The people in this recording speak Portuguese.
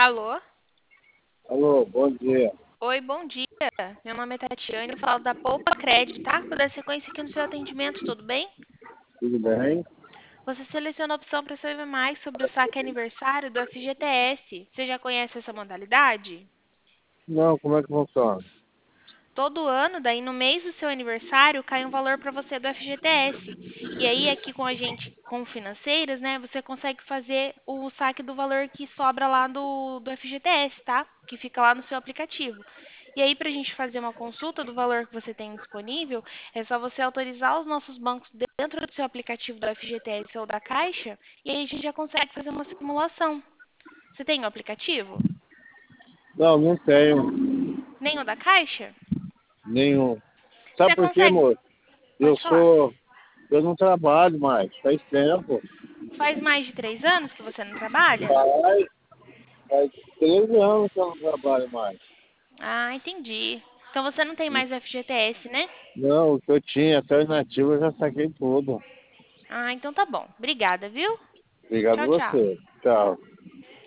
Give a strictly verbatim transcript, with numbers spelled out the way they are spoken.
Alô? Alô, bom dia. Oi, bom dia. Meu nome é Tatiane, eu falo da Poupa Crédito, tá? Vou dar sequência aqui no seu atendimento, tudo bem? Tudo bem? Você seleciona a opção para saber mais sobre o saque aniversário do F G T S. Você já conhece essa modalidade? Não, como é que funciona? Todo ano, daí no mês do seu aniversário, cai um valor para você do F G T S. E aí, aqui com a gente, com financeiras, né, você consegue fazer o saque do valor que sobra lá do, do F G T S, tá? Que fica lá no seu aplicativo. E aí, para a gente fazer uma consulta do valor que você tem disponível, é só você autorizar os nossos bancos dentro do seu aplicativo do F G T S ou da Caixa, e aí a gente já consegue fazer uma simulação. Você tem o aplicativo? Não, não tenho Nem o da Caixa? nenhum. Sabe Você por quê, consegue? moço? Eu Pode falar. sou. Eu não trabalho mais, faz tempo. Faz mais de três anos que você não trabalha? Faz, faz treze anos que eu não trabalho mais. Ah, entendi. Então você não tem mais F G T S, né? Não, o que eu tinha, alternativo, eu já saquei tudo. Ah, então tá bom. Obrigada, viu? Obrigado a Tchau, tchau. você. Tchau.